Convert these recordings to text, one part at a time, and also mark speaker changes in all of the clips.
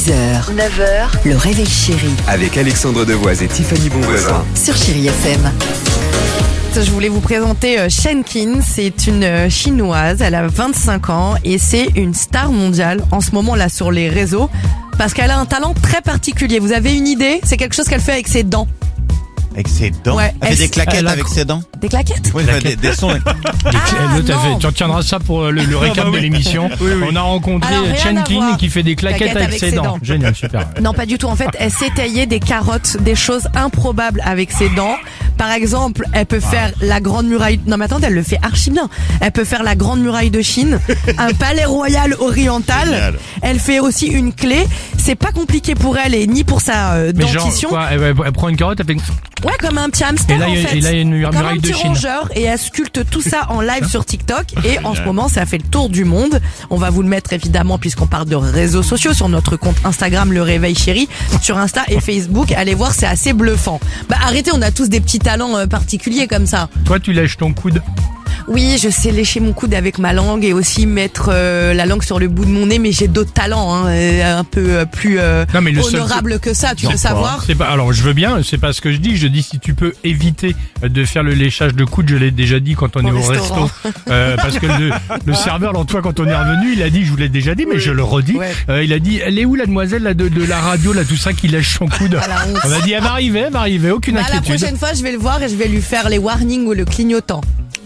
Speaker 1: 6h, 9h, le réveil chéri
Speaker 2: Avec Alexandre Devoise et Tiffany Bonvoisin.
Speaker 1: sur Chéri FM.
Speaker 3: Je voulais vous présenter Shen Qin, c'est une chinoise, elle a 25 ans et c'est une star mondiale en ce moment là sur les réseaux parce qu'elle a un talent très particulier. Vous avez une idée? C'est quelque chose qu'elle fait avec ses dents.
Speaker 4: Avec ses dents.
Speaker 3: Ouais,
Speaker 4: Elle fait des claquettes avec ses dents.
Speaker 3: Des claquettes?
Speaker 4: Oui, des sons.
Speaker 3: non.
Speaker 5: Tu retiendras ça pour le récap de l'émission. On a rencontré
Speaker 3: Alors, rien
Speaker 5: Shen
Speaker 3: à
Speaker 5: Qin
Speaker 3: voir.
Speaker 5: qui fait des claquettes avec ses dents. Génial, super.
Speaker 3: Non, pas du tout. En fait, elle sait tailler des carottes, des choses improbables avec ses dents. Par exemple, elle peut faire la grande muraille. Non, mais attendez, elle le fait archi bien. Elle peut faire la grande muraille de Chine, un palais royal oriental.
Speaker 4: Génial.
Speaker 3: Elle fait aussi une clé. C'est pas compliqué pour elle et ni pour sa
Speaker 5: Mais genre,
Speaker 3: dentition.
Speaker 5: quoi, elle prend une carotte, elle fait...
Speaker 3: Ouais, comme un petit hamster
Speaker 5: Et là,
Speaker 3: en fait.
Speaker 5: il y a une
Speaker 3: Comme
Speaker 5: muraille
Speaker 3: un
Speaker 5: de
Speaker 3: petit
Speaker 5: Chine.
Speaker 3: rongeur et elle sculpte tout ça en live sur TikTok et en ce moment ça fait le tour du monde. On va vous le mettre évidemment puisqu'on parle de réseaux sociaux sur notre compte Instagram Le Réveil Chéri, sur Insta et Facebook. Allez voir, c'est assez bluffant. Bah arrêtez, on a tous des petits talents particuliers comme ça.
Speaker 5: Toi, tu lèches ton coude.
Speaker 3: Oui, je sais lécher mon coude avec ma langue et aussi mettre la langue sur le bout de mon nez, mais j'ai d'autres talents un peu plus
Speaker 5: Non, mais le seul
Speaker 3: honorables que ça, tu
Speaker 5: Non,
Speaker 3: veux savoir?
Speaker 5: C'est pas. Alors, je veux bien. C'est pas ce que je dis. Je dis si tu peux éviter de faire le léchage de coude. Je l'ai déjà dit quand on est au
Speaker 3: restaurant.
Speaker 5: resto. Parce que le serveur, l'autre fois quand on est revenu, il a dit, je vous l'ai déjà dit, mais je le redis.
Speaker 3: Ouais.
Speaker 5: Il a dit, elle est où la demoiselle là, de la radio là, tout ça qui lèche son coude.
Speaker 3: Ah, la honte.
Speaker 5: On a dit, elle va arriver, aucune
Speaker 3: Bah, la
Speaker 5: inquiétude.
Speaker 3: prochaine fois, je vais le voir et je vais lui faire les warnings ou le clignotant.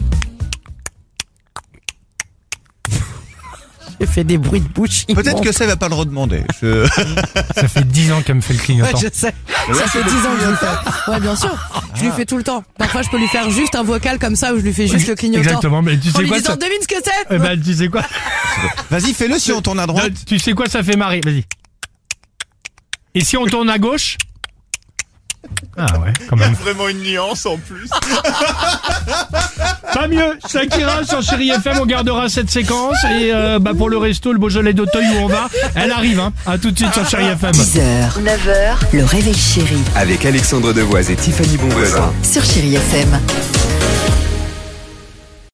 Speaker 3: J'ai fait des bruits de bouche.
Speaker 4: Peut-être que ça, elle va pas le redemander.
Speaker 5: Ça fait 10 ans qu'elle me fait le
Speaker 3: Ouais,
Speaker 5: clignotant.
Speaker 3: je sais. Ça fait 10 ans que je le fais. Ouais, bien sûr. Je lui fais tout le temps. Parfois, je peux lui faire juste un vocal comme ça où je lui fais juste le clignotant.
Speaker 5: Exactement. Mais tu
Speaker 3: En
Speaker 5: sais
Speaker 3: lui
Speaker 5: quoi
Speaker 3: disant,
Speaker 5: ça...
Speaker 3: devine ce que c'est.
Speaker 5: tu sais quoi
Speaker 4: Vas-y, fais-le si on tourne à droite.
Speaker 5: Tu sais quoi, ça fait marrer. Vas-y. Et si on tourne à gauche? Ah ouais, quand même.
Speaker 4: Vraiment une nuance en plus.
Speaker 5: Pas mieux, Shakira sur Chéri FM, on gardera cette séquence et pour le resto, le Beaujolais d'Auteuil où on va, elle arrive, hein. À tout de suite sur Chéri FM.
Speaker 1: 6h, 9h, le réveil chéri
Speaker 2: Avec Alexandre Devoise et Tiffany Bonvoisin.
Speaker 1: sur Chéri FM.